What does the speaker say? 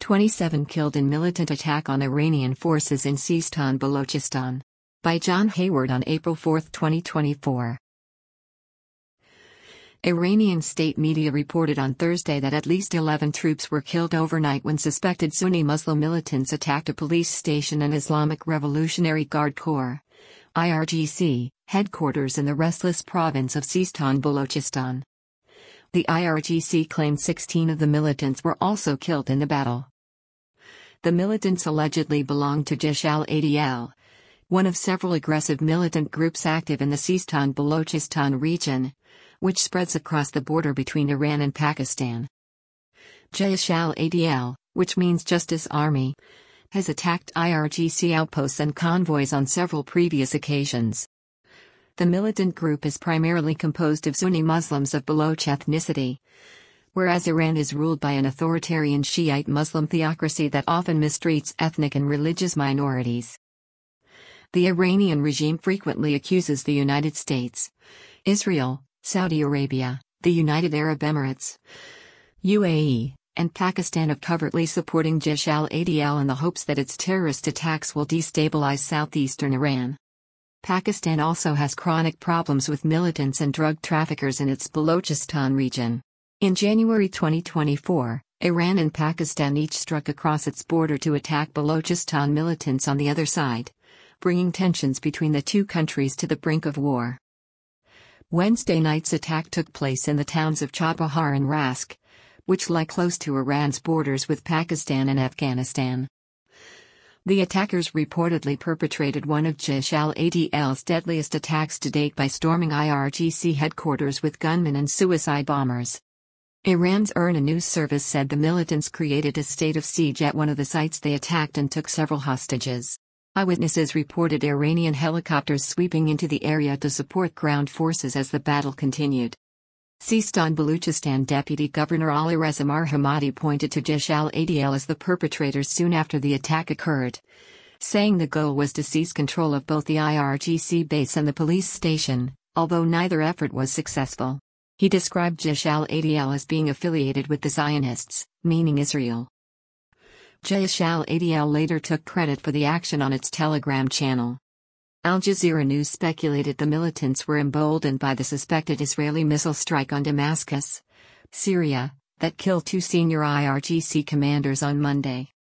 27 killed in militant attack on Iranian forces in Sistan, Balochistan. By John Hayward on April 4, 2024. Iranian state media reported on Thursday that at least 11 troops were killed overnight when suspected Sunni Muslim militants attacked a police station and Islamic Revolutionary Guard Corps (IRGC) headquarters in the restless province of Sistan, Balochistan. The IRGC claimed 16 of the militants were also killed in the battle. The militants allegedly belonged to Jaish al-Adl, one of several aggressive militant groups active in the Sistan-Balochistan region, which spreads across the border between Iran and Pakistan. Jaish al-Adl, which means Justice Army, has attacked IRGC outposts and convoys on several previous occasions. The militant group is primarily composed of Sunni Muslims of Baloch ethnicity, whereas Iran is ruled by an authoritarian Shiite Muslim theocracy that often mistreats ethnic and religious minorities. The Iranian regime frequently accuses the United States, Israel, Saudi Arabia, the United Arab Emirates, UAE, and Pakistan of covertly supporting Jaish al-Adl in the hopes that its terrorist attacks will destabilize southeastern Iran. Pakistan also has chronic problems with militants and drug traffickers in its Balochistan region. In January 2024, Iran and Pakistan each struck across its border to attack Balochistan militants on the other side, bringing tensions between the two countries to the brink of war. Wednesday night's attack took place in the towns of Chabahar and Rask, which lie close to Iran's borders with Pakistan and Afghanistan. The attackers reportedly perpetrated one of Jaish al-Adl's deadliest attacks to date by storming IRGC headquarters with gunmen and suicide bombers. Iran's IRNA news service said the militants created a state of siege at one of the sites they attacked and took several hostages. Eyewitnesses reported Iranian helicopters sweeping into the area to support ground forces as the battle continued. Sistan-Balochistan Deputy Governor Alireza Marhamadi pointed to Jaish al-Adl as the perpetrators soon after the attack occurred, saying the goal was to seize control of both the IRGC base and the police station, although neither effort was successful. He described Jaish al-Adl as being affiliated with the Zionists, meaning Israel. Jaish al-Adl later took credit for the action on its Telegram channel. Al Jazeera News speculated the militants were emboldened by the suspected Israeli missile strike on Damascus, Syria, that killed 2 senior IRGC commanders on Monday.